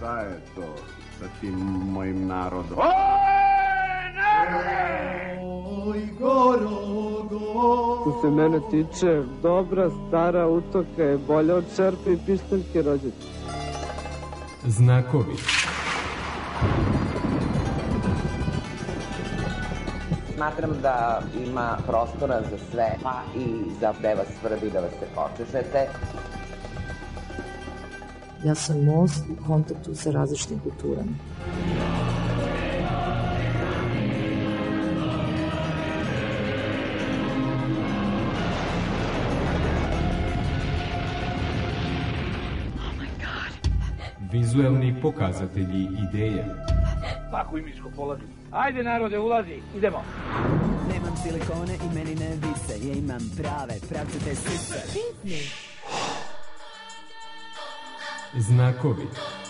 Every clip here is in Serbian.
Šta je to sa tim mojim narodom? Što se mene tiče, dobra stara utoka je bolja od čerpe i pištaljke rođete. Znakovi. Smatram da ima prostora za sve, pa i za da vas svrbi, da vas se počešete. Ja sam most u kontaktu sa različitim kulturama. Vizuelni pokazatelji ideje. Svaku imičko polazi. Ajde narode, ulazi, idemo. Nemam silikone i meni ne vise, ja imam prave, pravcate sise. Znakovi.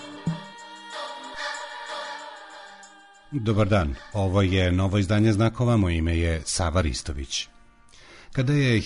Dobar dan, ovo je novo izdanje Znakova, moje ime je Sava Ristović. Kada je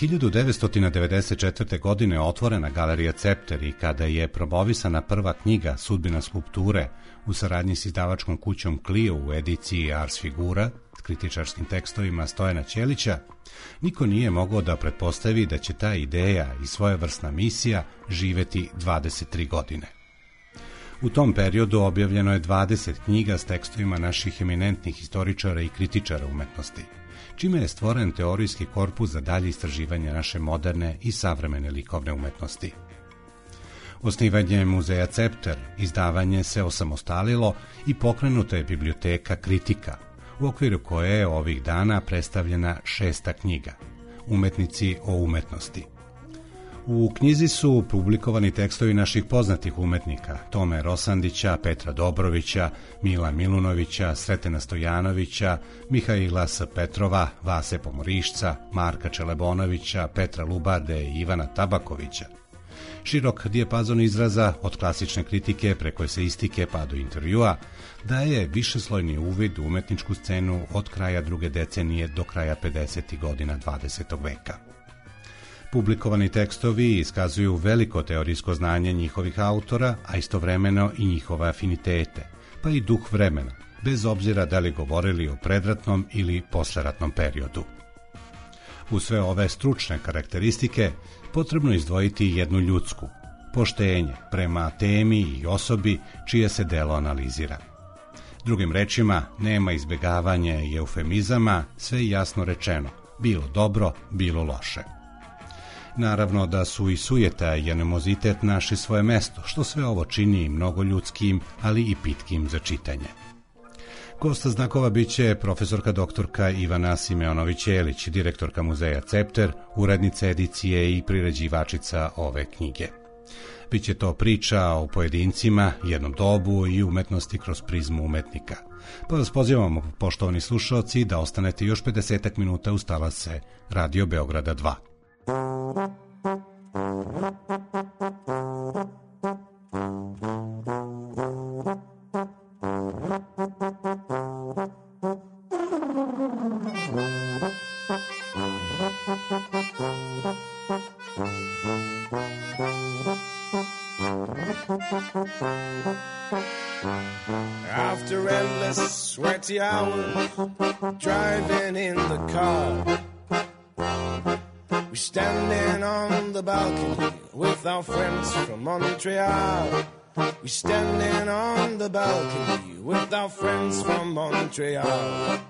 1994. godine otvorena Galerija Cepter i kada je promovisana prva knjiga Sudbina skulpture u saradnji s izdavačkom kućom Clio u ediciji Ars Figura s kritičarskim tekstovima Stojana Ćelića, niko nije mogao da pretpostavi da će ta ideja i svojevrsna misija živeti 23 godine. U tom periodu objavljeno je 20 knjiga s tekstovima naših eminentnih istoričara i kritičara umetnosti, čime je stvoren teorijski korpus za dalje istraživanje naše moderne i savremene likovne umetnosti. Osnivanje muzeja Cepter, izdavanje se osamostalilo i pokrenuta je biblioteka Kritika, u okviru koje je ovih dana predstavljena 6. knjiga, Umetnici o umetnosti. U knjizi su publikovani tekstovi naših poznatih umetnika, Tome Rosandića, Petra Dobrovića, Mila Milunovića, Sretena Stojanovića, Mihaila S. Petrova, Vase Pomorišca, Marka Čelebonovića, Petra Lubarde i Ivana Tabakovića. Širok dijapazon izraza, od klasične kritike preko eseistike pa do intervjua, daje višeslojni uvid u umetničku scenu od kraja druge decenije do kraja 50. godina 20. veka. Publikovani tekstovi iskazuju veliko teorijsko znanje njihovih autora, a istovremeno i njihove afinitete, pa i duh vremena, bez obzira da li govorili o predratnom ili posleratnom periodu. U sve ove stručne karakteristike potrebno izdvojiti jednu ljudsku, poštenje prema temi i osobi čije se delo analizira. Drugim rečima, nema izbjegavanja i eufemizama, sve jasno rečeno, bilo dobro, bilo loše. Naravno da su i sujeta i animozitet našli svoje mesto, što sve ovo čini mnogo ljudskim, ali i pitkim za čitanje. Gost Znakova biće profesorka doktorka Ivana Simeonović-Jelić, direktorka muzeja Cepter, urednica edicije i priređivačica ove knjige. Biće to priča o pojedincima, jednom dobu i umetnosti kroz prizmu umetnika. Pa vas pozivamo, poštovani slušalci, da ostanete još 50 minuta uz talase Radio Beograda 2. After endless sweaty hours driving in the car, we're standing on the balcony with our friends from Montreal. We're standing on the balcony with our friends from Montreal.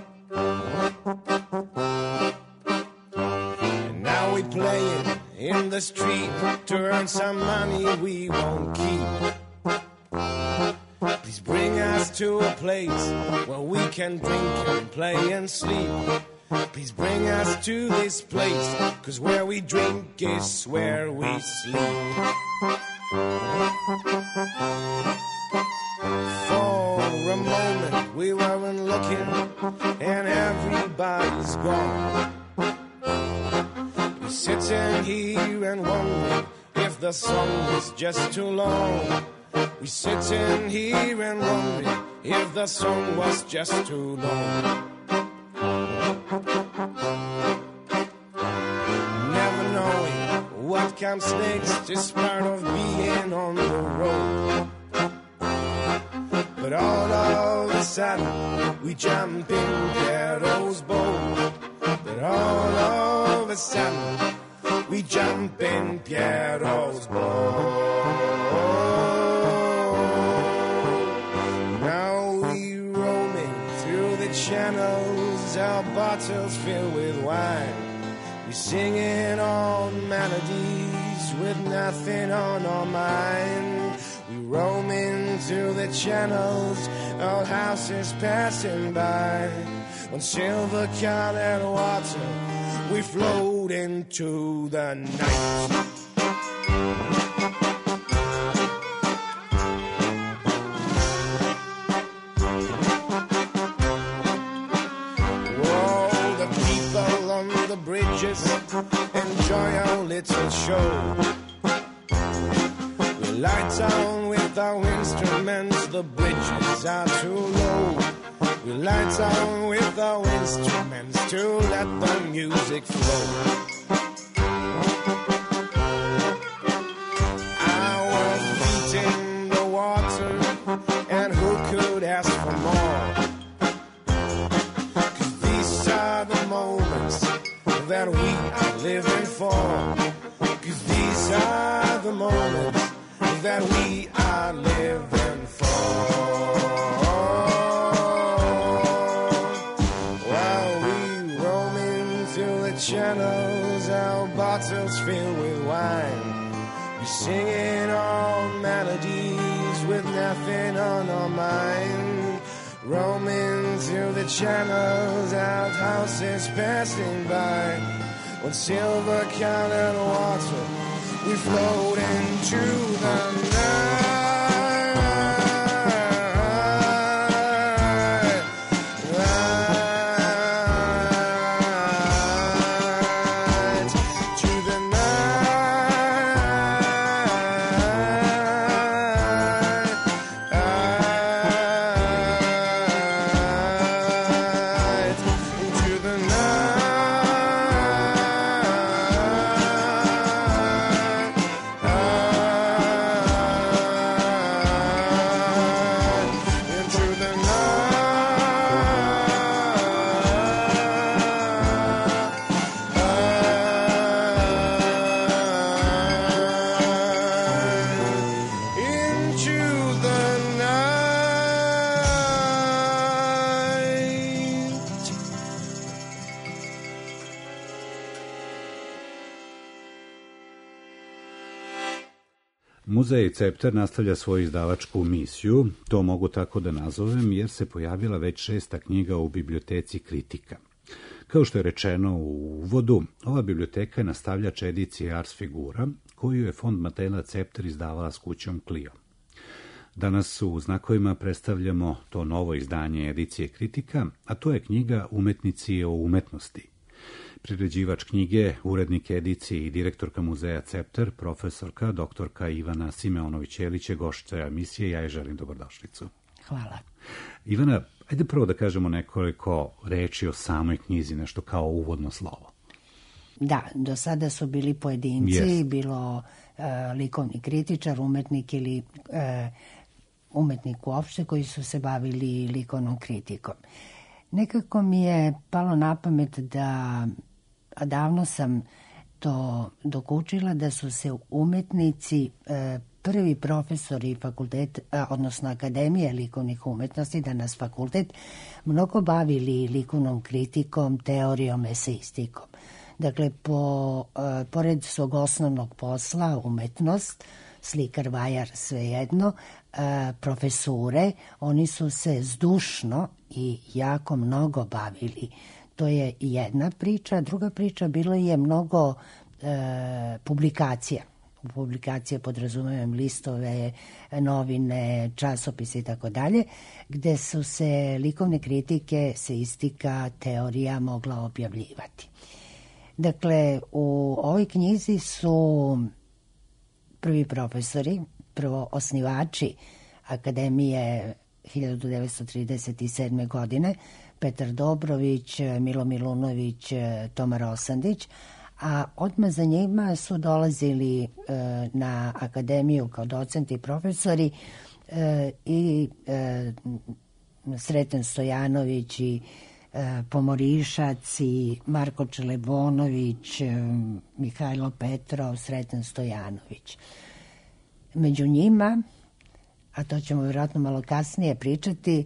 And now we're playing in the street to earn some money we won't keep. Please bring us to a place where we can drink and play and sleep. Please bring us to this place, 'cause where we drink is where we sleep. For a moment we weren't looking and everybody's gone. We're sitting here and wondering if the song was just too long. We're sitting here and wondering if the song was just too long. Never knowing what comes next is part of being on the road. sudden we jump in Pierrot's boat. But all of a sudden we jump in Pierrot's boat. Now we roaming through the channels, our bottles filled with wine. We singing on melodies with nothing on our mind. We roaming through the channels, old houses passing by. On silver-colored water, we float into the night. Whoa, the people on the bridges enjoy our little show. We light on with our instruments, the bridges are too low. We light on with our instruments to let the music flow. Our feet in the water, and who could ask for more? 'Cause these are the moments that we are living for. 'Cause these are the moments that we are living for. Channels, our bottles filled with wine. We singing all melodies with nothing on our mind. Roaming through the channels, outhouses passing by. On silver-colored water, we float into the night. Muzej Cepter nastavlja svoju izdavačku misiju, to mogu tako da nazovem, jer se pojavila već 6. knjiga u biblioteci Kritika. Kao što je rečeno u uvodu, ova biblioteka je nastavljač edicije Ars Figura, koju je fond Matela Cepter izdavala s kućom Clio. Danas u znakovima predstavljamo to novo izdanje edicije Kritika, a to je knjiga Umetnici o umetnosti. Priređivač knjige, urednik edicije i direktorka muzeja Cepter, profesorka doktorka Ivana Simeonović-Jelić je gošća emisije. Ja je želim dobrodošlicu. Hvala. Ivana, ajde prvo da kažemo nekoliko reči o samoj knjizi, nešto kao uvodno slovo. Da, do sada su bili pojedinci, bilo likovni kritičar, umetnik ili umetnik uopšte koji su se bavili likovnom kritikom. Nekako mi je palo na pamet da, a davno sam to dokučila, da su se umetnici, prvi profesori fakulteta, odnosno Akademije likovnih umetnosti, danas fakultet, mnogo bavili likovnom kritikom, teorijom, eseistikom. Dakle, pored svog osnovnog posla, umetnost, slikar, vajar, svejedno, profesure, oni su se zdušno i jako mnogo bavili. To je jedna priča. Druga priča, bilo je mnogo publikacija. U publikacije podrazumevam listove, novine, časopise i tako dalje, gde su se likovne kritike, eseistika, teorija mogla objavljivati. Dakle, u ovoj knjizi su prvi profesori, prvo osnivači Akademije 1937. godine, Petar Dobrović, Milo Milunović, Toma Rosandić, a odmah za njima su dolazili na akademiju kao docenti i profesori i Sreten Stojanović i Pomorišac i Marko Čelebonović, Mihajlo Petrov, Sreten Stojanović. Među njima, a to ćemo vjerojatno malo kasnije pričati,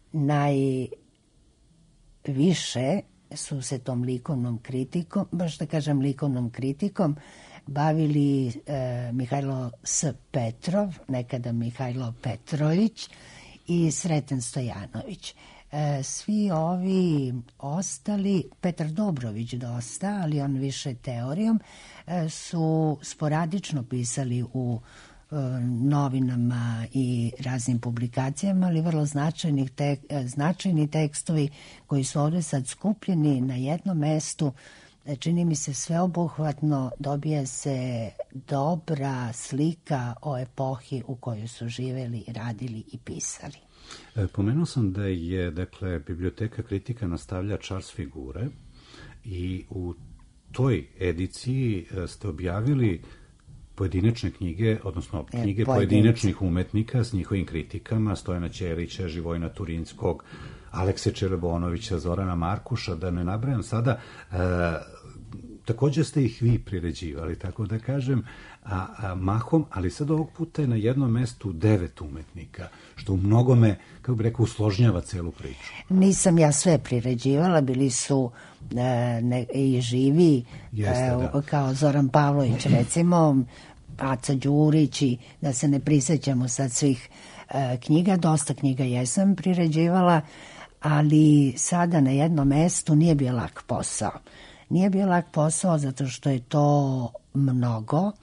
najviše su se tom likovnom kritikom, baš da kažem likovnom kritikom, bavili Mihajlo S. Petrov, nekada Mihajlo Petrović i Sreten Stojanović. Svi ovi ostali, Petar Dobrović dosta, ali on više teorijom, su sporadično pisali u novinama i raznim publikacijama, ali vrlo značajni tekstovi koji su ovdje sad skupljeni na jednom mestu. Čini mi se sveobuhvatno, dobije se dobra slika o epohi u kojoj su živeli, radili i pisali. Pomenuo sam da je, dakle, Biblioteka kritika nastavljač ars figure i u toj ediciji ste objavili pojedinačne knjige, odnosno knjige pojedinačnih umetnika s njihovim kritikama, Stojana Ćelića, Živojina Turinskog, Alekse Čelebonovića, Zorana Markuša, da ne nabrajam sada. Također ste ih vi priređivali, tako da kažem, mahom, ali sad ovog puta je na jednom mestu 9 umetnika, što u mnogome, kako bi rekao, usložnjava celu priču. Nisam ja sve priređivala, bili su i živi, kao Zoran Pavlović, recimo, Aca Đurić, i da se ne prisjećamo sad svih knjiga, dosta knjiga jesam priređivala, ali sada na jednom mestu nije bio lak posao. Nije bio lak posao zato što je to mnogo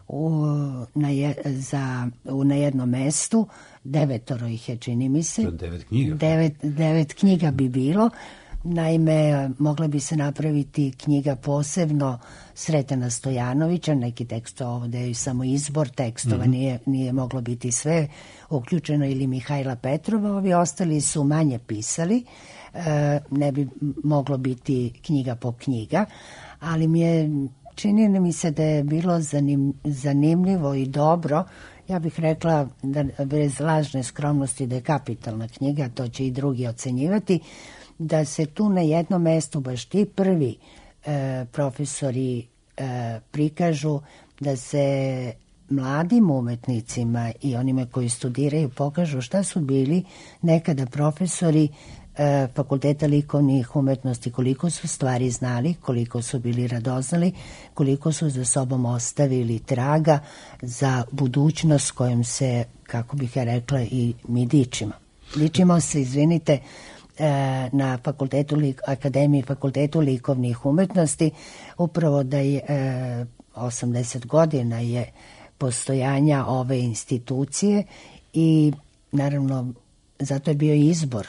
na jednom mestu, 9 ih je, čini mi se. 9 knjiga. 9 knjiga bi bilo. Naime, mogla bi se napraviti knjiga posebno Sretena Stojanovića, neki tekst ovdje je samo izbor tekstova, nije moglo biti sve uključeno, ili Mihajla Petrova, ovi ostali su manje pisali, ne bi moglo biti knjiga po knjiga, ali čini mi se da je bilo zanimljivo i dobro. Ja bih rekla da bez lažne skromnosti da je kapitalna knjiga, to će i drugi ocenjivati, da se tu na jednom mestu baš ti prvi profesori prikažu, da se mladim umetnicima i onima koji studiraju pokažu šta su bili nekada profesori Fakulteta likovnih umetnosti, koliko su stvari znali, koliko su bili radoznali, koliko su za sobom ostavili traga za budućnost kojom se, kako bih ja rekla, i mi dičimo. Dičimo se, izvinite, na Akademiji Fakultetu likovnih umetnosti, upravo da je 80 godina je postojanja ove institucije i naravno zato je bio izbor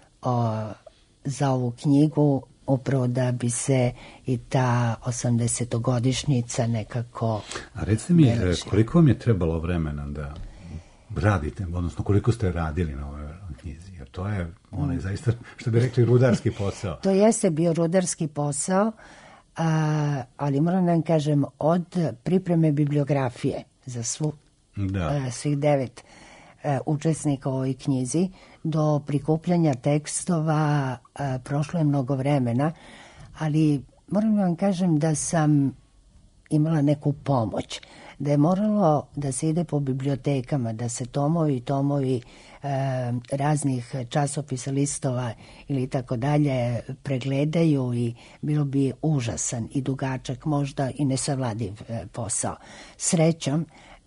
za ovu knjigu, upravo da bi se i ta 80-godišnjica nekako... A recite mi, koliko vam je trebalo vremena da radite, odnosno koliko ste radili na ovoj knjizi? Jer to je onaj zaista, što bi rekli, rudarski posao. To jeste bio rudarski posao, ali moram da vam kažem, od pripreme bibliografije za svih 9 učesnika u ovoj knjizi do prikupljanja tekstova prošlo je mnogo vremena, ali moram da vam kažem da sam imala neku pomoć, da je moralo da se ide po bibliotekama, da se tomovi raznih časopisa, listova ili tako dalje pregledaju, i bilo bi užasan i dugačak, možda i nesavladiv posao. Srećom,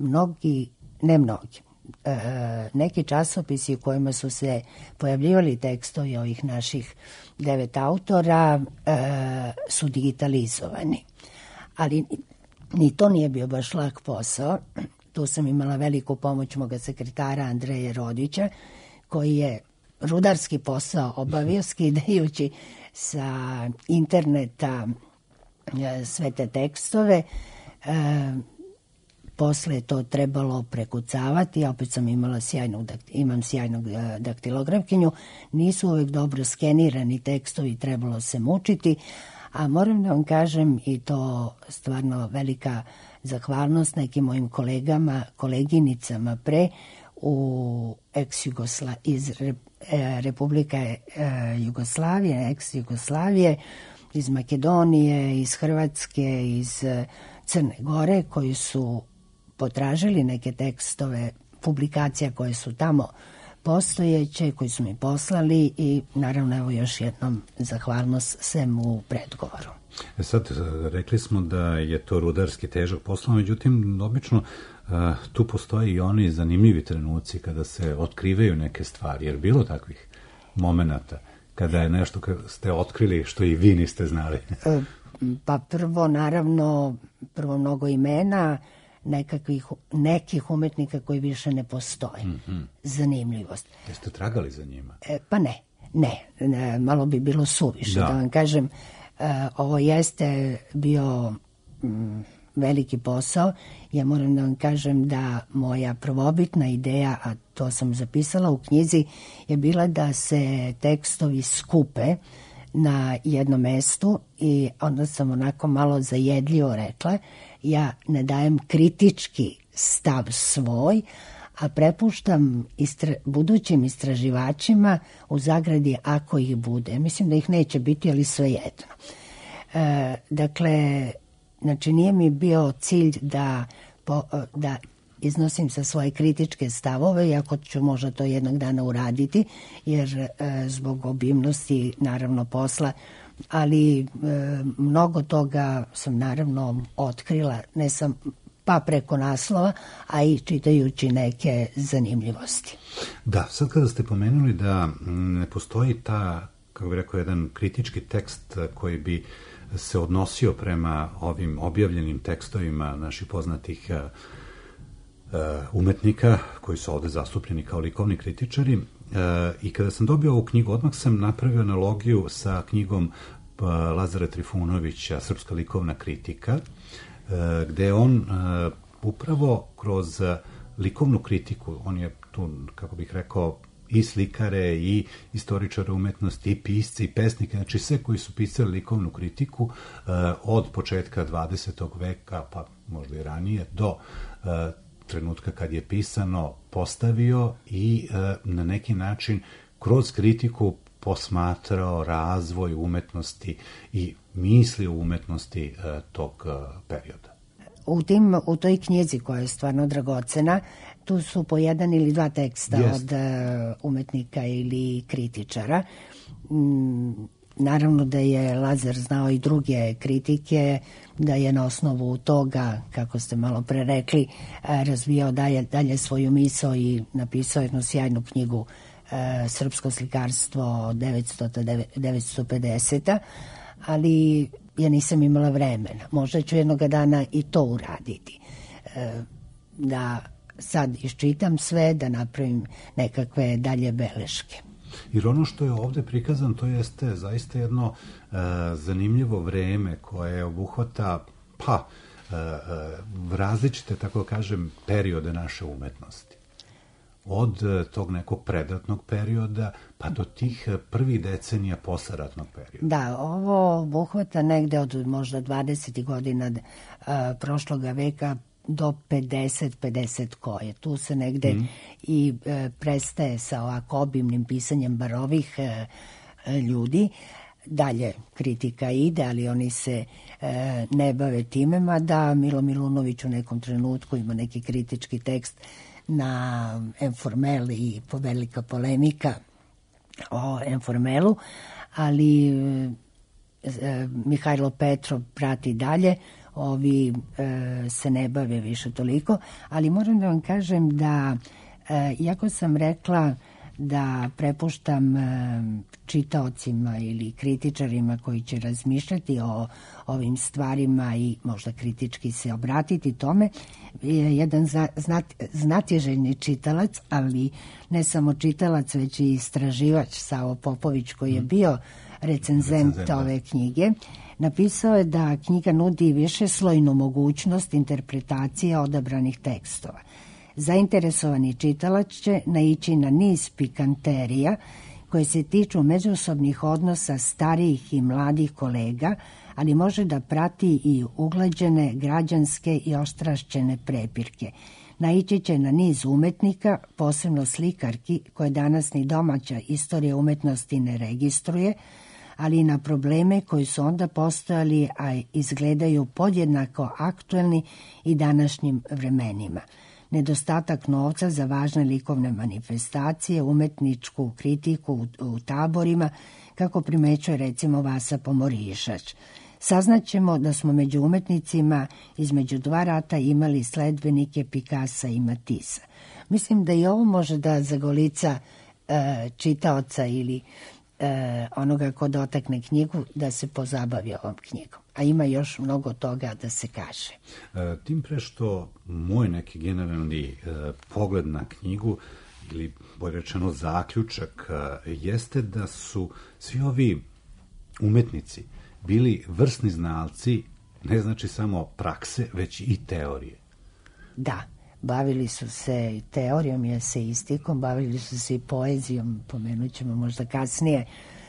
neki časopisi u kojima su se pojavljivali tekstovi ovih naših 9 autora su digitalizovani. Ali ni to nije bio baš lak posao. Tu sam imala veliku pomoć moga sekretara Andreja Rodića, koji je rudarski posao obavio skidajući sa interneta sve te tekstove. Posle je to trebalo prekucavati, ja opet sam imam sjajnu daktilografkinju, nisu uvek dobro skenirani tekstovi, trebalo se mučiti, a moram da vam kažem, i to stvarno velika zahvalnost nekim mojim kolegama, koleginicama u iz Republika Jugoslavije, ex-Jugoslavije, iz Makedonije, iz Hrvatske, iz Crne Gore, koji su potražili neke tekstove publikacija koje su tamo postojeće, koji su mi poslali i naravno evo još jednom zahvalnost svem u predgovoru. Sad, rekli smo da je to rudarski težak posao, međutim, obično tu postoje i oni zanimljivi trenuci kada se otkrivaju neke stvari, jer bilo takvih momenata kada je nešto ste otkrili što i vi niste znali? Pa prvo, naravno, mnogo imena, nekih umetnika koji više ne postoje. Zanimljivost. Jeste tragali za njima? Pa ne, malo bi bilo suviše, da vam kažem. Ovo jeste bio veliki posao. Ja moram da vam kažem da moja prvobitna ideja, a to sam zapisala u knjizi, je bila da se tekstovi skupe na jednom mestu i onda sam onako malo zajedljivo rekla, ja ne dajem kritički stav svoj, a prepuštam budućim istraživačima u zagradi ako ih bude. Mislim da ih neće biti, ali svejedno. Dakle, znači nije mi bio cilj da iznosim sa svoje kritičke stavove, iako ću možda to jednog dana uraditi, jer zbog obimnosti naravno posla, ali mnogo toga sam naravno otkrila, ne sam pa preko naslova, a i čitajući neke zanimljivosti. Da, sad kada ste pomenuli da ne postoji ta, kako bih rekao, jedan kritički tekst koji bi se odnosio prema ovim objavljenim tekstovima naših poznatih umetnika koji su ovde zastupljeni kao likovni kritičari, i kada sam dobio ovu knjigu, odmah sam napravio analogiju sa knjigom Lazara Trifunovića Srpska likovna kritika, gde on upravo kroz likovnu kritiku, on je tu, kako bih rekao, i slikare, i istoričare umetnosti, i pisci, i pesnike, znači sve koji su pisali likovnu kritiku od početka 20. veka, pa možda i ranije, do trenutka kad je pisano, postavio i na neki način kroz kritiku posmatrao razvoj umetnosti i misli o umetnosti tog perioda. U toj knjizi koja je stvarno dragocena, tu su po jedan ili dva teksta od umetnika ili kritičara. Naravno da je Lazar znao i druge kritike, da je na osnovu toga, kako ste malo pre rekli, razvijao dalje svoju misao i napisao jednu sjajnu knjigu Srpsko slikarstvo 950. Ali ja nisam imala vremena. Možda ću jednog dana i to uraditi. Da sad iščitam sve, da napravim nekakve dalje beleške. Jer ono što je ovde prikazan, to jeste zaista jedno zanimljivo vreme koje obuhvata različite, tako kažem, periode naše umetnosti. Od tog nekog predratnog perioda pa do tih prvih decenija posleratnog perioda. Da, ovo obuhvata negde od možda 20. godina prošloga veka do 50 koje. Tu se negde i prestaje sa ovako obimnim pisanjem bar ovih ljudi. Dalje kritika ide, ali oni se ne bave time, mada Milo Milunović u nekom trenutku ima neki kritički tekst na Enformel i velika polemika o Enformelu, ali Mihajlo Petrov prati dalje, ovi se ne bave više toliko, ali moram da vam kažem da, iako sam rekla da prepuštam čitaocima ili kritičarima koji će razmišljati o ovim stvarima i možda kritički se obratiti tome, jedan znatiželjni čitalac, ali ne samo čitalac, već i istraživač, Savo Popović, koji je bio recenzent ove knjige, napisao je da knjiga nudi višeslojnu mogućnost interpretacije odabranih tekstova. Zainteresovani čitalac će naići na niz pikanterija koje se tiču međusobnih odnosa starijih i mladih kolega, ali može da prati i uglađene građanske i ostrašćene prepirke. Naići će na niz umetnika, posebno slikarki, koje danas ni domaća istorija umetnosti ne registruje, ali i na probleme koji su onda postojali, a izgledaju podjednako aktuelni i današnjim vremenima. Nedostatak novca za važne likovne manifestacije, umetničku kritiku u taborima, kako primećuje recimo Vasa Pomorišač. Saznaćemo da smo među umetnicima između dva rata imali sledbenike Pikasa i Matisa. Mislim da i ovo može da zagolica čitaoca ili onoga ko dotakne knjigu da se pozabavi ovom knjigom. A ima još mnogo toga da se kaže. Tim pre što moj neki generalni pogled na knjigu, ili bolje rečeno zaključak, jeste da su svi ovi umetnici bili vrsni znalci, ne znači samo prakse, već i teorije. Da, bavili su se teorijom i eseistikom, bavili su se i poezijom, pomenut ćemo možda kasnije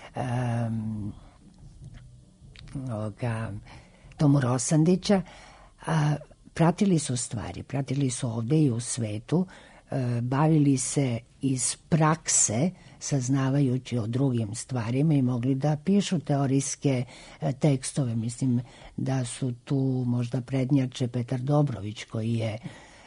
Tomu Rosandića. Pratili su stvari, pratili su ovde i u svetu, bavili se iz prakse, saznavajući o drugim stvarima i mogli da pišu teorijske tekstove. Mislim da su tu možda prednjače Petar Dobrović, koji je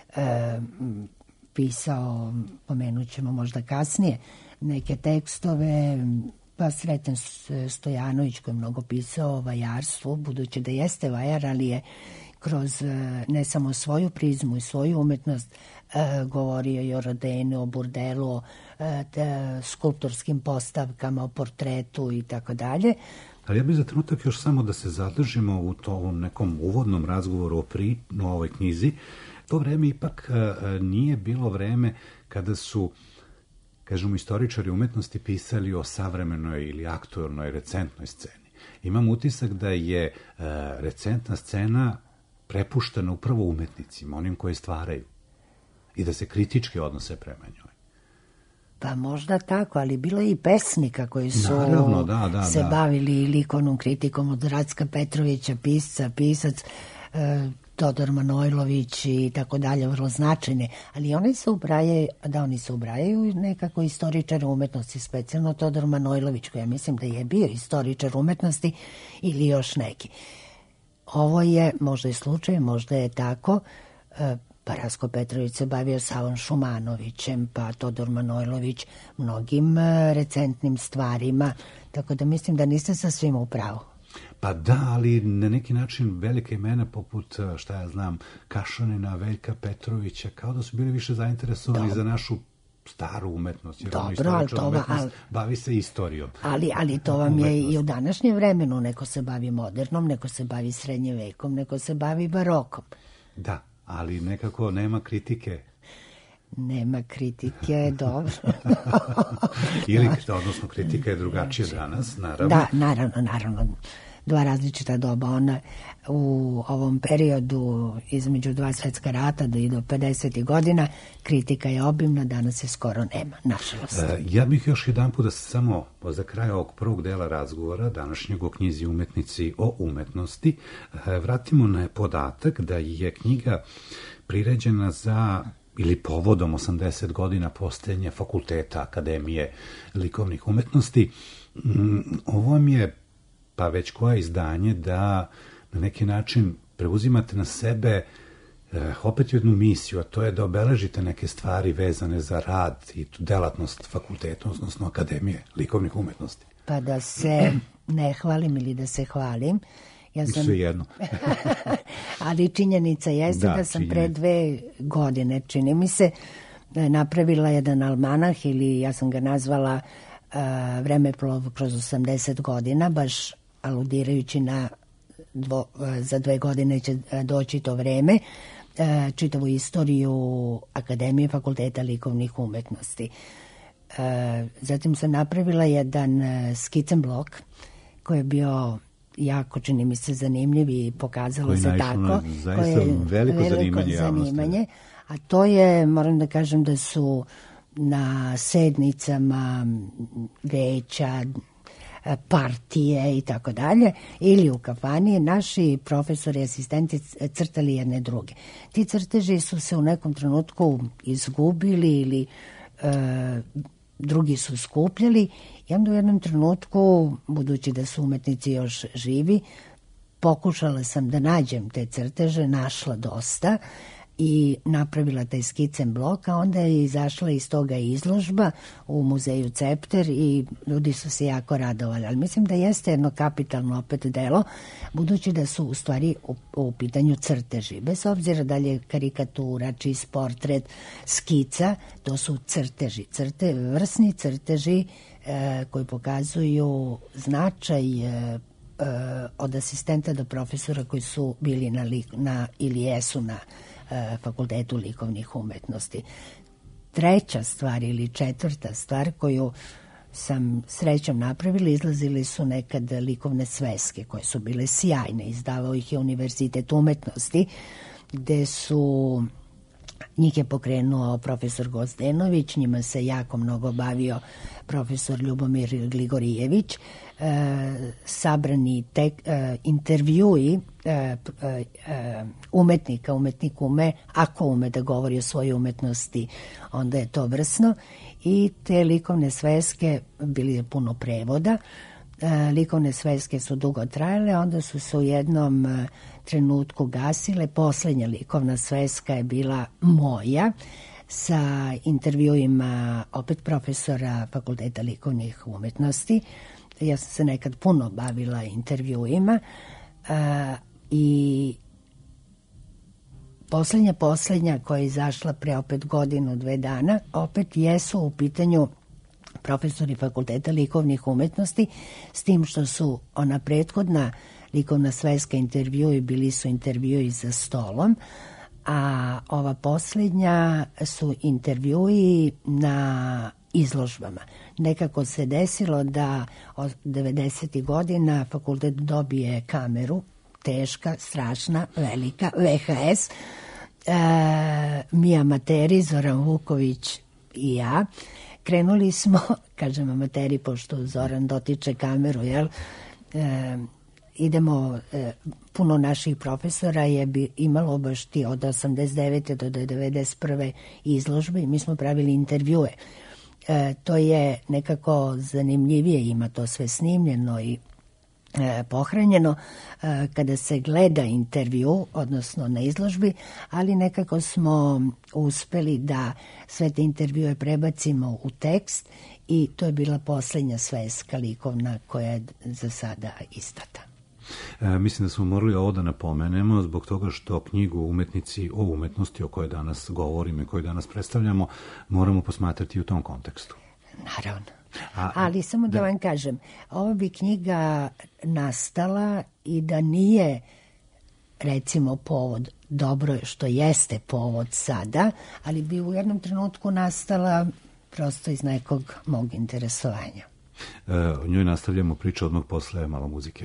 pisao, pomenut ćemo možda kasnije, neke tekstove, pa Sreten Stojanović koji je mnogo pisao o vajarstvu, budući da jeste vajar, ali je kroz ne samo svoju prizmu i svoju umetnost govorio i o Rodenu, o burdelu, o skulptorskim postavkama, o portretu i tako dalje. Ali ja bih za trenutak još samo da se zadržimo u tom nekom uvodnom razgovoru o ovoj knjizi. To vreme ipak nije bilo vreme kada su, kažemo, istoričari umetnosti pisali o savremenoj ili aktuelnoj recentnoj sceni. Imam utisak da je recentna scena prepuštena upravo umetnicima, onim koji stvaraju, i da se kritički odnose prema njoj. Pa možda tako, ali bilo je i pesnika koji su se bavili likovnom kritikom, od Racka Petrovića, pisac, Todor Manojlović i tako dalje, vrlo značajne, ali oni se ubrajaju nekako istoričar umetnosti, specijalno Todor Manojlović, koji ja mislim da je bio istoričar umetnosti, ili još neki. Ovo je možda i slučaj, možda je tako, pa Rasko Petrović se bavio Savom Šumanovićem, pa Todor Manojlović mnogim recentnim stvarima, tako da mislim da niste sa svima u pravu. Pa da, ali na neki način velike imena poput, šta ja znam, Kašanina, Veljka Petrovića, kao da su bili više zainteresovani za našu staru umetnost. Dobro, ali to bavi se istorijom. Ali to vam je i u današnjem vremenu. Neko se bavi modernom, neko se bavi srednjim vekom, neko se bavi barokom. Da, ali nekako nema kritike. Nema kritike, dobro. Odnosno kritika je drugačija danas, naravno. Da, naravno. Dva različita doba. Ona u ovom periodu između dva svetska rata do 50. godina kritika je obimna, danas je skoro nema, nažalost. Ja bih još jedan put da se samo za kraj ovog prvog dela razgovora, današnjeg o knjizi Umetnici o umetnosti, vratimo na podatak da je knjiga priređena za ili povodom 80 godina postojanja Fakulteta Akademije likovnih umetnosti. Ovo vam je pa već koje izdanje da na neki način preuzimate na sebe opet jednu misiju, a to je da obeležite neke stvari vezane za rad i tu delatnost fakulteta, odnosno Akademije likovnih umetnosti. Pa da se ne hvalim ili da se hvalim. Sve jedno. Ali činjenica jeste da sam pre 2 godine, čini mi se, napravila jedan almanah, ili ja sam ga nazvala Vremeplov kroz 80 godina, baš aludirajući na za 2 godine će doći to vreme, čitavu istoriju Akademije Fakulteta likovnih umetnosti. Zatim sam napravila jedan skicen blok koji je bio jako, čini mi se, zanimljiv i pokazalo se tako. Zaista veliko zanimanje. A to je, moram da kažem da su na sednicama veća partije i tako dalje, ili u kafani, naši profesori i asistenti crtali jedne druge. Ti crteži su se u nekom trenutku izgubili ili drugi su skupljali i onda u jednom trenutku, budući da su umetnici još živi, pokušala sam da nađem te crteže, našla dosta i napravila taj skicen blok, a onda je izašla iz toga izložba u muzeju Cepter i ljudi su se jako radovali. Ali mislim da jeste jedno kapitalno opet delo, budući da su u stvari u pitanju crteži. Bez obzira da li je karikatura, čist portret, skica, to su crteži. Vrsni crteži koji pokazuju značaj od asistenta do profesora koji su bili ili jesu na Fakultetu likovnih umetnosti. Treća stvar ili četvrta stvar koju sam srećom napravila, izlazili su nekad likovne sveske koje su bile sjajne, izdavao ih je Univerzitet umetnosti, gde su njih je pokrenuo profesor Gozdenović, njima se jako mnogo bavio profesor Ljubomir Gligorijević, sabrani intervjui umetnika, umetnik ume, ako ume da govori o svojoj umetnosti, onda je to vrsno, i te likovne sveske, bili je puno prevoda, likovne sveske su dugo trajale, onda su se u jednom trenutku gasile. Poslednja likovna sveska je bila moja, sa intervjuima opet profesora Fakulteta likovnih umetnosti. Ja sam se nekad puno bavila intervjuima i poslednja koja je izašla pre opet godinu, 2 dana, opet jesu u pitanju profesori Fakulteta likovnih umetnosti, s tim što su ona prethodna likovna sveska intervjui bili su intervjui za stolom, a ova poslednja su intervjui na izložbama. Nekako se desilo da od 90. godina fakultet dobije kameru, teška, strašna, velika, VHS, mi amateri, Zoran Vuković i ja, krenuli smo, kažem amateri pošto Zoran dotiče kameru, jel, idemo, puno naših profesora je imalo baš ti od 89. do 91. izložbe i mi smo pravili intervjue. To je nekako zanimljivije, ima to sve snimljeno i pohranjeno kada se gleda intervju, odnosno na izložbi, ali nekako smo uspeli da sve te intervjue prebacimo u tekst i to je bila poslednja sveska likovna koja je za sada izdata. Mislim da smo morali ovo da napomenemo zbog toga što knjigu Umetnici o umetnosti o kojoj danas govorimo i koju danas predstavljamo moramo posmatrati u tom kontekstu. Naravno. Ali samo da vam kažem, ova bi knjiga nastala i da nije, recimo, povod, dobro je što jeste povod sada, ali bi u jednom trenutku nastala prosto iz nekog mog interesovanja. O njoj nastavljamo priču odmah posle malo muzike.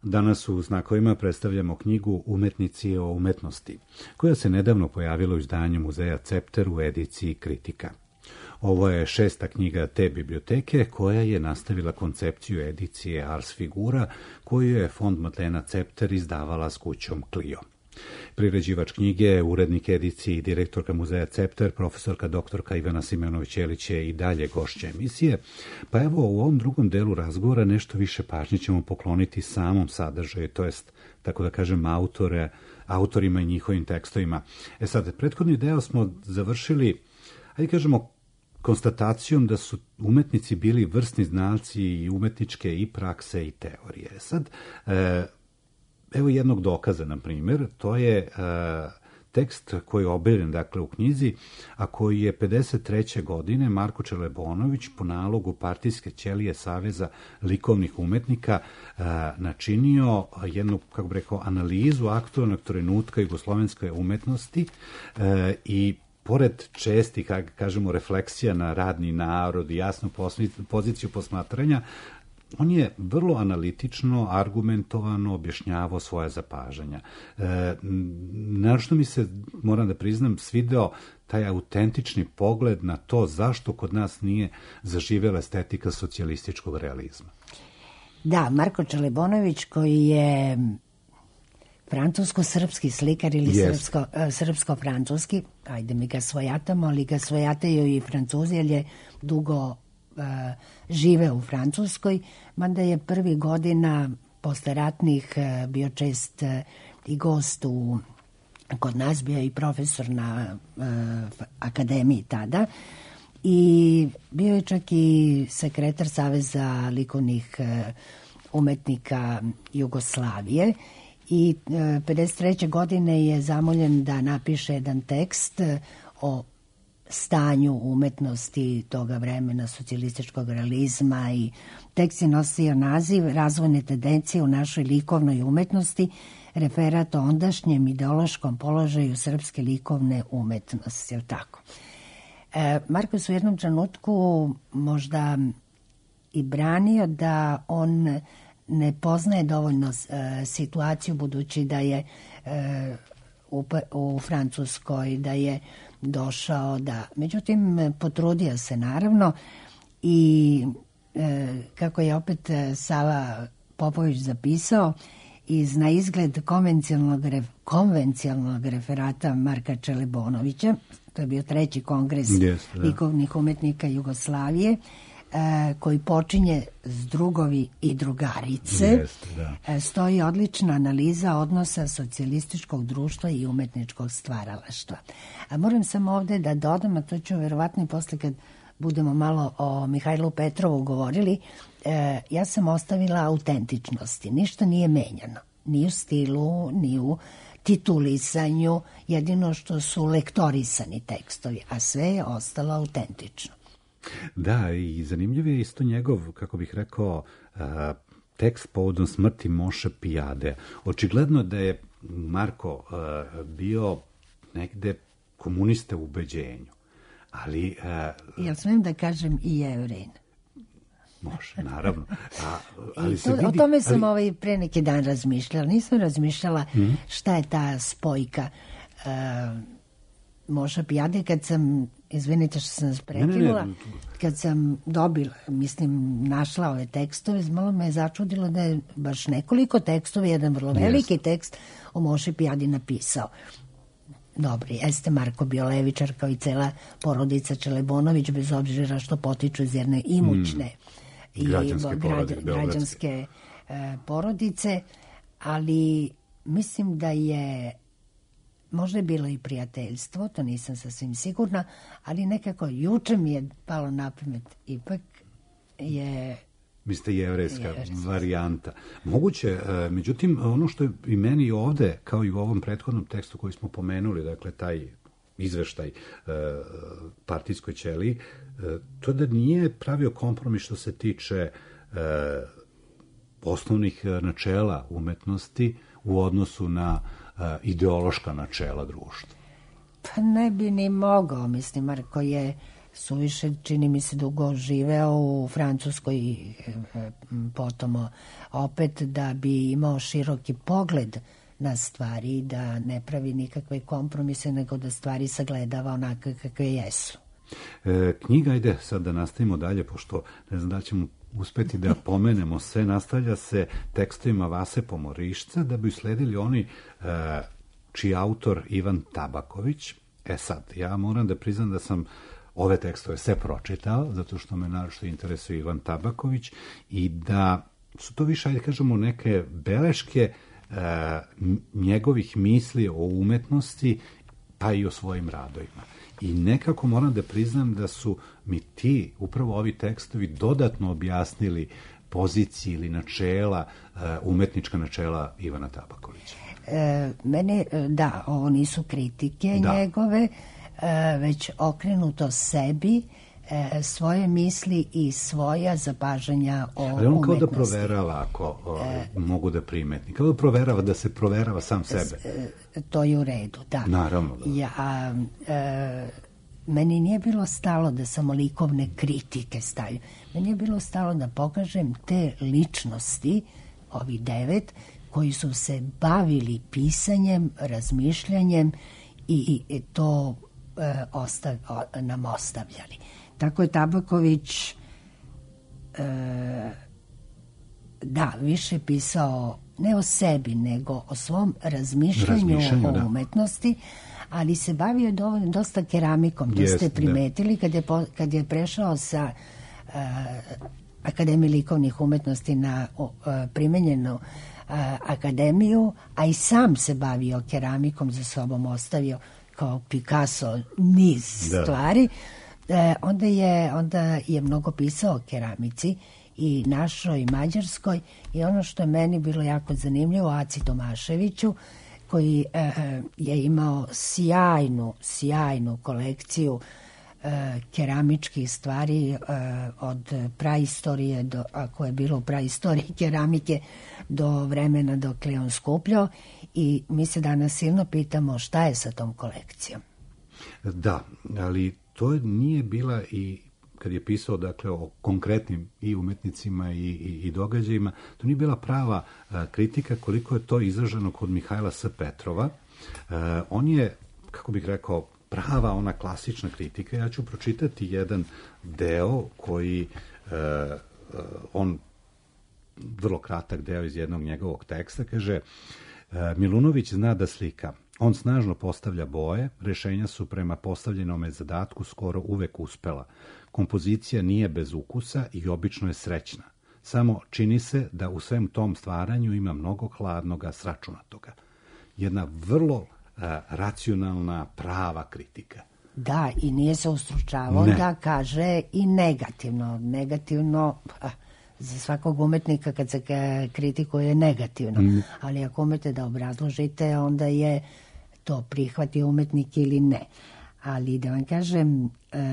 Danas u Znakovima predstavljamo knjigu Umetnici o umetnosti, koja se nedavno pojavila u izdanju Muzeja Cepter u ediciji Kritika. Ovo je 6. knjiga te biblioteke koja je nastavila koncepciju edicije Ars Figura koju je Fond Madlena Cepter izdavala s kućom Clio. Priređivač knjige, urednik edicije i direktorka Muzeja Cepter, profesorka doktorka Ivana Simenović-Jelić je i dalje gošća emisije, pa evo u ovom drugom delu razgovora nešto više pažnje ćemo pokloniti samom sadržaju, to jest, tako da kažem, autorima i njihovim tekstovima. Sad, prethodni deo smo završili, ajde kažemo, konstatacijom da su umetnici bili vrsni znalci i umetničke i prakse i teorije. Sad, evo jednog dokaza, na primjer, to je tekst koji je objavljen, dakle, u knjizi, a koji je 53. godine Marko Čelebonović po nalogu partijske ćelije Saveza likovnih umetnika načinio jednu, kako bi rekao, analizu aktualnog trenutka jugoslovenske umetnosti i pored česti, kažemo, refleksija na radni narod i jasnu poziciju posmatranja, on je vrlo analitično, argumentovano objašnjavao svoje zapažanja. Našto mi se, moram da priznam, svideo taj autentični pogled na to zašto kod nas nije zaživela estetika socijalističkog realizma. Da, Marko Čelebonović, koji je francusko-srpski slikar ili srpsko-francuski, ajde mi ga svojatamo, ali ga svojataju i Francuzi, jer je dugo žive u Francuskoj, mada je prvi godina posle ratnih bio čest i gost kod nas, bio i profesor na akademiji tada i bio je čak i sekretar Saveza likovnih umetnika Jugoslavije i 53. godine je zamoljen da napiše jedan tekst o stanju umetnosti toga vremena, socijalističkog realizma, i tekst je nosio naziv Razvojne tendencije u našoj likovnoj umetnosti, referat o ondašnjem ideološkom položaju srpske likovne umetnosti. Tako. Marko se u jednom trenutku možda i branio da on ne poznaje dovoljno situaciju, budući da je u Francuskoj, da je došao da... Međutim, potrudio se naravno i kako je opet Sava Popović zapisao, iz na izgled konvencionalnog referata Marka Čelebonovića, to je bio 3. kongres likovnih umetnika Jugoslavije, koji počinje s drugovi i drugarice, stoji odlična analiza odnosa socijalističkog društva i umetničkog stvaralaštva. A moram samo ovde da dodam, a to ću verovatno i posle kad budemo malo o Mihajlu Petrovu govorili, ja sam ostavila autentičnosti, ništa nije menjano, ni u stilu, ni u titulisanju, jedino što su lektorisani tekstovi, a sve je ostalo autentično. Da, i zanimljiv je isto njegov, kako bih rekao, tekst povodom smrti Moše Pijade. Očigledno da je Marko bio negde komunista u ubeđenju, ali... Jel smem da kažem i Jevrin? Može, naravno. Ali o tome sam pre neki dan razmišljala. Nisam razmišljala šta je ta spojka Moša Pijade, kad sam, izvinite što sam nas prekinula, kad sam dobila, našla ove tekstove, malo me je začudilo da je baš nekoliko tekstova, jedan vrlo veliki tekst o Moši Pijadi napisao. Dobri, jeste Marko bio levičar, kao i cela porodica Čelebonović, bez obzira što potiču iz jedne imućne i građanske porodice, ali mislim da je možda je bilo i prijateljstvo, to nisam sasvim sigurna, ali nekako juče mi je palo na pamet, ipak je... Mislite jevrejska varijanta. Moguće, međutim, ono što je i meni ovde, kao i u ovom prethodnom tekstu koji smo pomenuli, dakle, taj izveštaj partijskoj ćeliji, to da nije pravio kompromis što se tiče osnovnih načela umetnosti u odnosu na ideološka načela društva. Pa ne bi ni mogao, mislim, Marko je suviše, čini mi se, dugo živeo u Francuskoj i potom opet da bi imao široki pogled na stvari, da ne pravi nikakve kompromise, nego da stvari sagledava onako kakve jesu. Knjiga, ajde sad da nastavimo dalje, pošto ne znam da ćemo uspeti da pomenemo sve, nastavlja se tekstovima Vase Pomorišca, da bi usledili oni čiji autor Ivan Tabaković. Sad, ja moram da priznam da sam ove tekstove sve pročitao, zato što me naročito interesuje Ivan Tabaković i da su to više, ajde kažemo, neke beleške njegovih misli o umetnosti, pa i o svojim radovima. I nekako moram da priznam da su mi upravo ovi tekstovi dodatno objasnili pozicije ili načela, umetnička načela Ivana Tabakovića. Mene, da, ovo nisu kritike njegove, već okrenuto sebi, svoje misli i svoja zapažanja o umetnosti. Ali on kao da proverava, ako mogu da primetni, kao da proverava, da se proverava sam sebe. To je u redu, da. Naravno. Da. Meni nije bilo stalo da samo likovne kritike stavim. Meni je bilo stalo da pokažem te ličnosti, ovi 9, koji su se bavili pisanjem, razmišljanjem i to nam ostavljali. Tako je Tabaković više pisao ne o sebi, nego o svom razmišljanju o umetnosti, ali se bavio dosta keramikom. To ste primetili kad je prešao sa Akademije likovnih umetnosti na primenjenu akademiju, a i sam se bavio keramikom, za sobom ostavio kao Picasso niz stvari. Onda je mnogo pisao o keramici i našoj i mađarskoj, i ono što je meni bilo jako zanimljivo, Aci Tomaševiću, koji je imao sjajnu kolekciju keramičkih stvari od praistorije, ako je bilo u praistoriji keramike, do vremena dok je on skupljao, i mi se danas silno pitamo šta je sa tom kolekcijom. Da, ali to nije bila, i kad je pisao, dakle, o konkretnim i umetnicima i događajima, to nije bila prava kritika koliko je to izraženo kod Mihajla S. Petrova. On je, kako bih rekao, prava ona klasična kritika. Ja ću pročitati jedan deo koji on, vrlo kratak deo iz jednog njegovog teksta, kaže: Milunović zna da slika. On snažno postavlja boje, rešenja su prema postavljenome zadatku skoro uvek uspela. Kompozicija nije bez ukusa i obično je srećna. Samo čini se da u svem tom stvaranju ima mnogo hladnoga, sračunatoga. Jedna vrlo racionalna, prava kritika. Da, i nije se ustručavao da kaže i negativno. Negativno, za svakog umetnika kad se kritikuje negativno. Ali ako umete da obrazložite, onda je to prihvatio umetnik ili ne. Ali da vam kažem,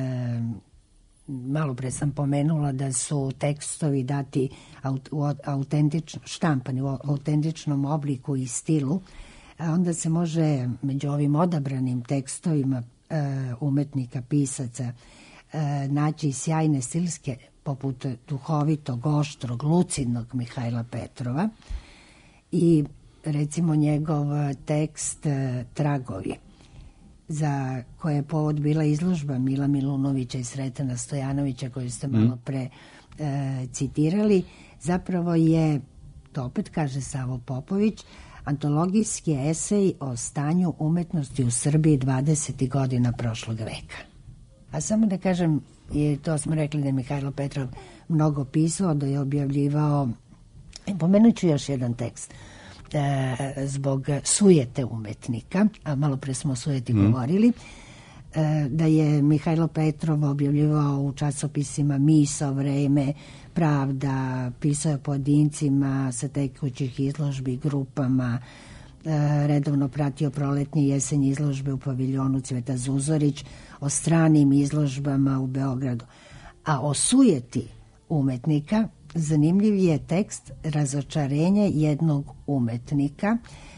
malo pre sam pomenula da su tekstovi dati štampani u autentičnom obliku i stilu, onda se može među ovim odabranim tekstovima umetnika, pisaca naći sjajne stilske, poput duhovitog, oštrog, lucidnog Mihajla Petrova, i recimo njegov tekst Tragovi, za koje je povod bila izložba Mila Milunovića i Sretana Stojanovića, koju ste malo pre citirali, zapravo je, to opet kaže Savo Popović, antologijski esej o stanju umetnosti u Srbiji 20. godina prošlog veka. A samo da kažem, i to smo rekli da je Mihajlo Petrov mnogo pisao, da je objavljivao, pomenut ću još jedan tekst, zbog sujete umetnika, a malo pre smo o sujeti govorili, da je Mihajlo Petrov objavljivao u časopisima Misao, Vreme, Pravda, pisao pojedincima sa tekućih izložbi, grupama, redovno pratio proletnje i jesenje izložbe u paviljonu Cveta Zuzorić, o stranim izložbama u Beogradu. A o sujeti umetnika zanimljiv je tekst Razočarenje jednog umetnika,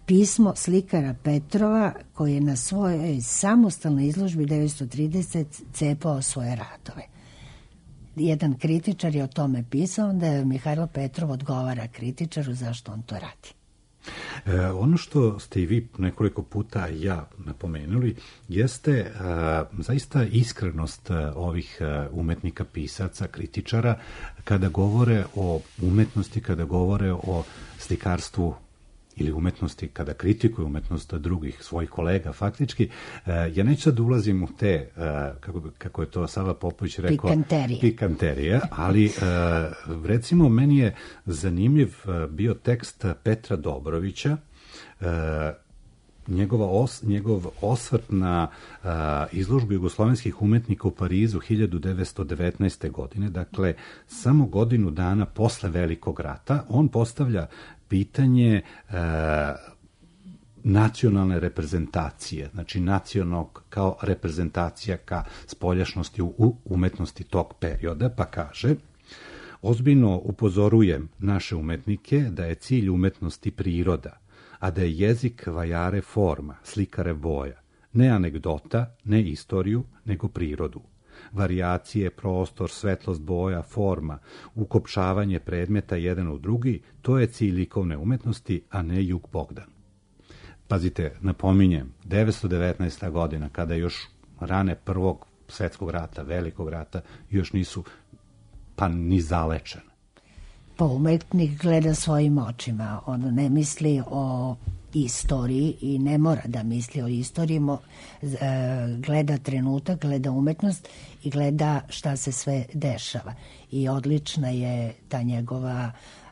pismo slikara Petrova koji je na svojoj samostalnoj izložbi 930 cepao svoje radove. Jedan kritičar je o tome pisao, onda je Mihajlo Petrov odgovara kritičaru zašto on to radi. Ono što ste i vi nekoliko puta ja napomenuli jeste zaista iskrenost ovih umetnika, pisaca, kritičara kada govore o umetnosti, kada govore o slikarstvu ili umetnosti, kada kritikuju umetnost drugih svojih kolega faktički. Ja neću sad ulazim u te, kako je to Sava Popović rekao, pikanterije, ali recimo meni je zanimljiv bio tekst Petra Dobrovića, njegov osvrt na izložbu jugoslovenskih umetnika u Parizu 1919. godine, dakle samo godinu dana posle Velikog rata, on postavlja pitanje nacionalne reprezentacije, znači nacionalnog kao reprezentacija ka spoljašnosti u umetnosti tog perioda, pa kaže: ozbiljno upozorujem naše umetnike da je cilj umetnosti priroda, a da je jezik vajare forma, slikare boja, ne anegdota, ne istoriju, nego prirodu. Varijacije, prostor, svetlost boja, forma, ukopčavanje predmeta jedan u drugi, to je cilj likovne umetnosti, a ne Jug Bogdan. Pazite, napominjem, 919. godina, kada još rane Prvog svetskog rata, Velikog rata, još nisu pa ni zalečene. Pa umetnik gleda svojim očima, on ne misli o istoriji i ne mora da misli o istoriji, gleda trenutak, gleda umetnost i gleda šta se sve dešava. I odlična je ta njegova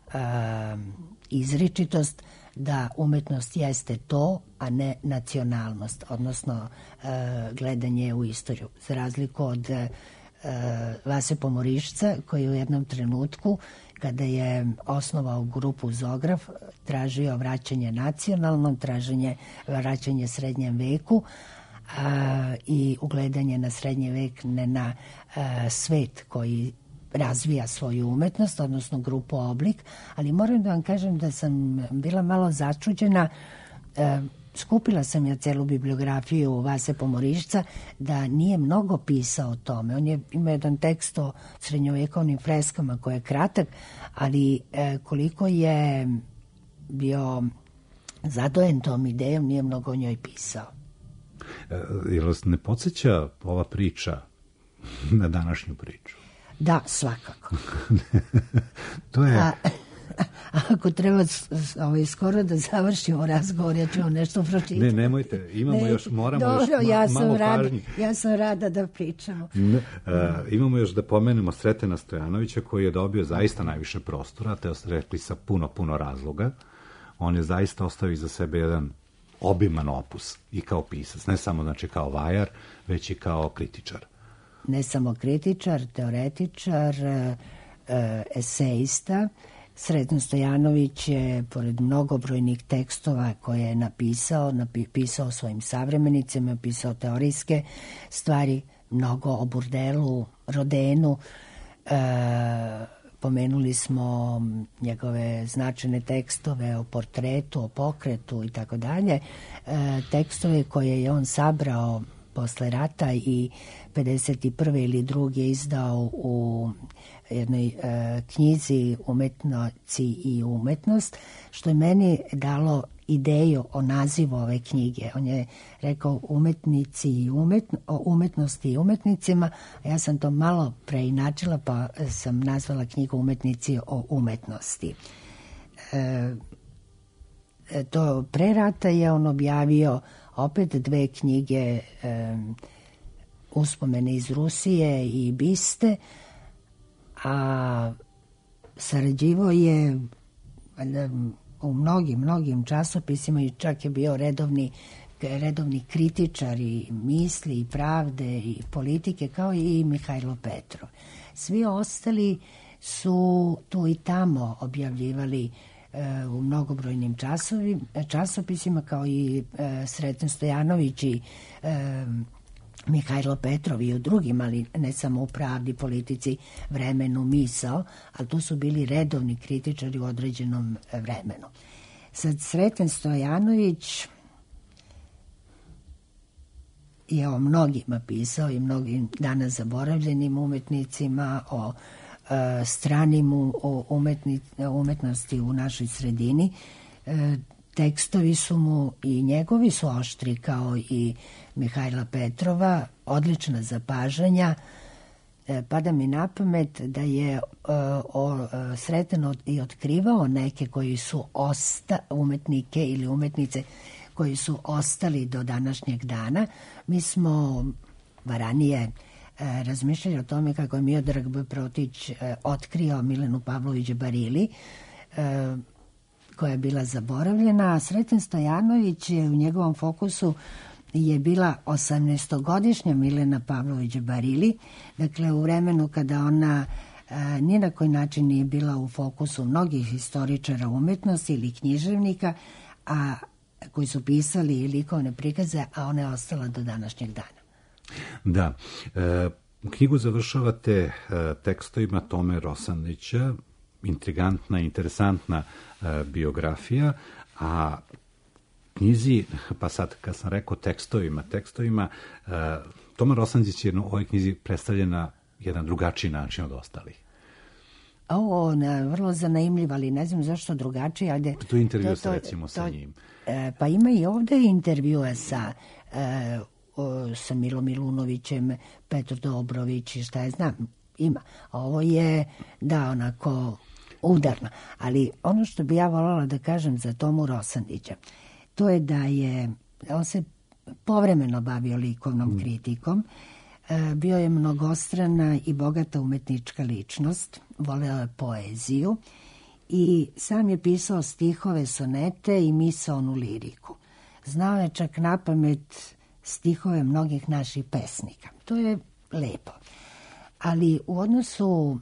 izričitost da umetnost jeste to, a ne nacionalnost, odnosno gledanje u istoriju. Za razliku od Vase Pomorišca, koji u jednom trenutku, kada je osnovao grupu Zograf, tražio vraćanje nacionalnom, vraćanje srednjem veku i ugledanje na srednji vek, ne na svet koji razvija svoju umetnost, odnosno grupu Oblik, ali moram da vam kažem da sam bila malo začuđena. Skupila sam ja celu bibliografiju Vase Pomorišca, da nije mnogo pisao o tome. On ima jedan tekst o srednjovekovnim freskama koji je kratak, ali koliko je bio zadojen tom idejom, nije mnogo o njoj pisao. Jel vas ne podsjeća ova priča na današnju priču? Da, svakako. To je... Ako treba skoro da završimo razgovor, ja ću vam nešto pročitati. Ne, nemojte, moramo još malo pažnje. Ja sam rada da pričamo. Imamo još da pomenemo Sretena Stojanovića, koji je dobio zaista najviše prostora, te rekli sa puno razloga. On je zaista ostavio za sebe jedan obiman opus i kao pisac, ne samo znači kao vajar, već i kao kritičar. Ne samo kritičar, teoretičar, eseista. Sreten Stojanović je, pored mnogobrojnih tekstova koje je napisao svojim savremenicima, pisao teorijske stvari, mnogo o burdelu, Rodenu. Pomenuli smo njegove značajne tekstove o portretu, o pokretu i tako dalje. Tekstove koje je on sabrao posle rata i 51. ili 2. je izdao u jednoj knjizi Umetnici i umetnost, što je meni dalo ideju o nazivu ove knjige. On je rekao umetnici i o umetnosti i umetnicima, a ja sam to malo preinačila, pa sam nazvala knjigu Umetnici o umetnosti. To pre rata je on objavio opet 2 knjige, Uspomene iz Rusije i Biste, a sarađivao je u mnogim časopisima i čak je bio redovni kritičar i misli i pravde i politike, kao i Mihajlo Petrov. Svi ostali su tu i tamo objavljivali u mnogobrojnim časopisima, kao i Sreten Stojanović i Mihajlo Petrov i u drugim, ali ne samo u Pravdi, Politici, Vremenu, Misao, ali tu su bili redovni kritičari u određenom vremenu. Sad, Sreten Stojanović je o mnogima pisao i mnogim danas zaboravljenim umetnicima, o stranim umetnosti u našoj sredini. Tekstovi su mu i njegovi su oštri kao i Mihajla Petrova, odlična zapažanja. Pada mi na pamet da je Sreten i otkrivao neke koji su umetnike ili umetnice koji su ostali do današnjeg dana. Mi smo ranije razmišljali o tome kako je Miodrag B. Protić otkrio Milenu Pavlović Barili, koja je bila zaboravljena. Sreten Stojanović je u njegovom fokusu je bila 18-godišnja Milena Pavlović Barili, dakle u vremenu kada ona ni na koji način nije bila u fokusu mnogih historičara umetnosti ili književnika, a koji su pisali likovne prikaze, a ona je ostala do današnjeg dana. Da. Knjigu završavate tekstovima Tome Rosandića, intrigantna, interesantna biografija, a knjizi, pa sad kad sam rekao tekstovima, Toma Rosandić je u ovoj knjizi predstavljen na jedan drugačiji način od ostalih. Vrlo zanimljiv, ali ne znam zašto drugačiji. Ajde, to je intervju recimo sa njim. Pa ima i ovde intervjue sa Milom Milunovićem, Petr Dobrović i šta je znam, ima. A ovo je, da, onako udarno. Ali ono što bi ja voljela da kažem za Tomu Rosandića, to je da on se povremeno bavio likovnom kritikom, bio je mnogostrana i bogata umetnička ličnost, voleo je poeziju i sam je pisao stihove, sonete i misaonu liriku. Znao je čak napamet stihove mnogih naših pesnika. To je lepo. Ali u odnosu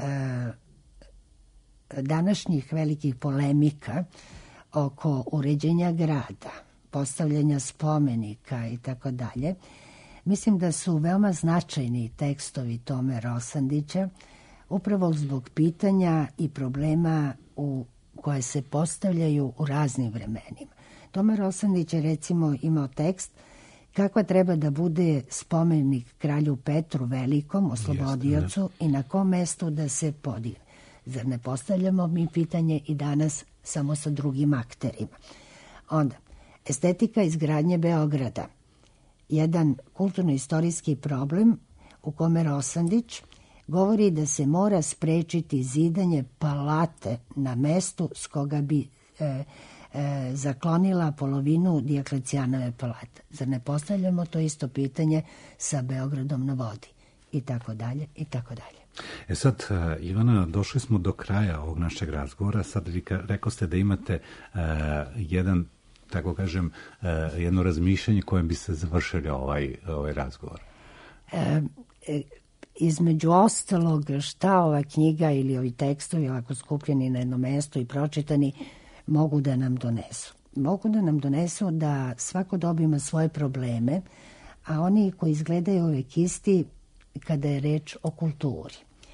današnjih velikih polemika oko uređenja grada, postavljanja spomenika i tako dalje, mislim da su veoma značajni tekstovi Tome Rosandića upravo zbog pitanja i problema koje se postavljaju u raznim vremenima. Tome Rosandić je recimo imao tekst kakva treba da bude spomenik kralju Petru Velikom, oslobodiocu, i na kom mestu da se podigne. Zar ne postavljamo mi pitanje i danas samo sa drugim akterima? Onda, estetika izgradnje Beograda. Jedan kulturno-istorijski problem u kome Rosandić govori da se mora sprečiti zidanje palate na mestu s koga bi zaklonila polovinu Dioklecijanove palate. Zar ne postavljamo to isto pitanje sa Beogradom na vodi? I tako dalje, i tako dalje. Sad, Ivana, došli smo do kraja ovog našeg razgovora. Sad rekao ste da imate jedan, tako kažem, jedno razmišljanje kojem bi se završili ovaj razgovor. Između ostalog, šta ova knjiga ili ovi tekstovi ovako skupljeni na jedno mesto i pročitani mogu da nam donesu? Mogu da nam donesu da svako doba ima svoje probleme, a oni koji izgledaju uvek isti kada je reč o kulturi.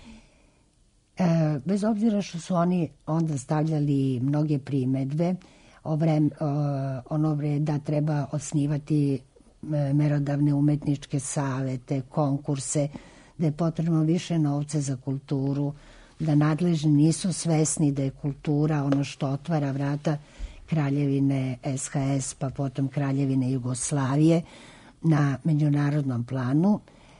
Bez obzira što su oni onda stavljali mnoge primedbe, da treba osnivati merodavne umetničke savete, konkurse, da je potrebno više novca za kulturu, da nadležni nisu svesni da je kultura ono što otvara vrata Kraljevine SHS, pa potom Kraljevine Jugoslavije na međunarodnom planu.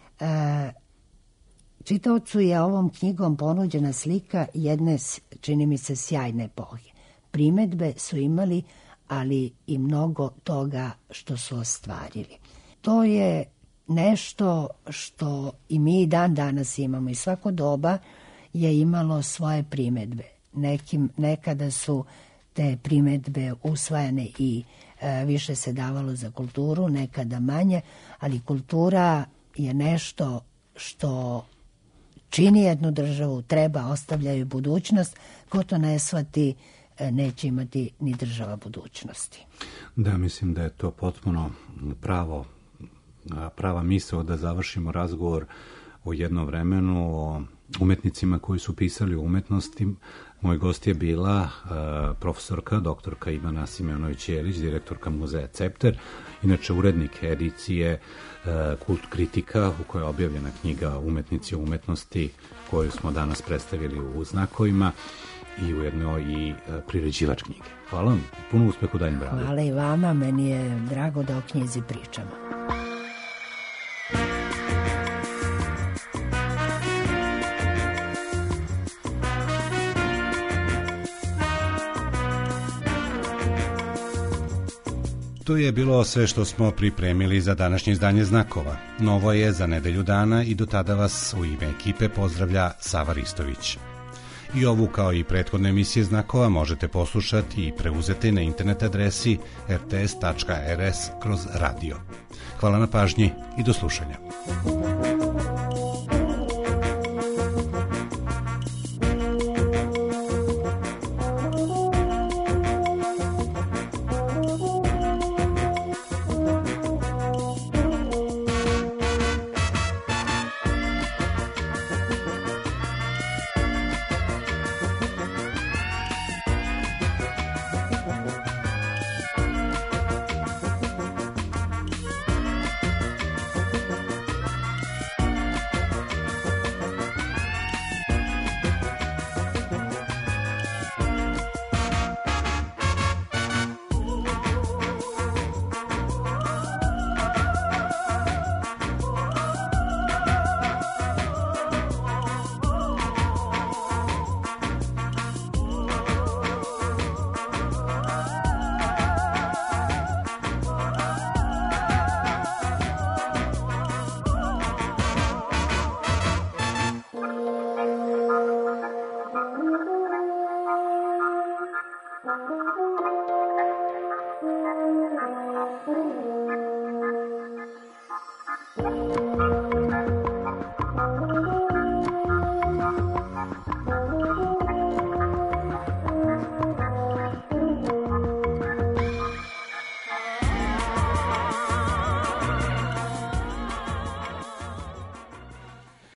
Čitaocu je ovom knjigom ponuđena slika jedne, čini mi se, sjajne epohe. Primedbe su imali, ali i mnogo toga što su ostvarili. To je nešto što i mi dan danas imamo i svako doba je imalo svoje primedbe. Nekada su te primedbe usvajane i više se davalo za kulturu, nekada manje, ali kultura je nešto što čini jednu državu, treba, ostavljaju budućnost. Ko to ne shvati, neće imati ni država budućnosti. Da, mislim da je to potpuno prava misao da završimo razgovor o jednom vremenu, o umetnicima koji su pisali o umetnosti. Moj gost je bila profesorka, doktorka Ivana Simeunović-Jelić, direktorka muzeja Cepter, inače urednik edicije Kult kritika, u kojoj je objavljena knjiga Umetnici o umetnosti, koju smo danas predstavili u Znakovima, i ujedno i priređivač knjige. Hvala vam, puno uspeha u daljem radu. Hvala i vama, meni je drago da o knjizi pričamo. To je bilo sve što smo pripremili za današnje izdanje Znakova. Novo je za nedelju dana i do tada vas u ime ekipe pozdravlja Sava Ristović. I ovu kao i prethodne emisije Znakova možete poslušati i preuzeti na internet adresi rts.rs/radio. Hvala na pažnji i do slušanja.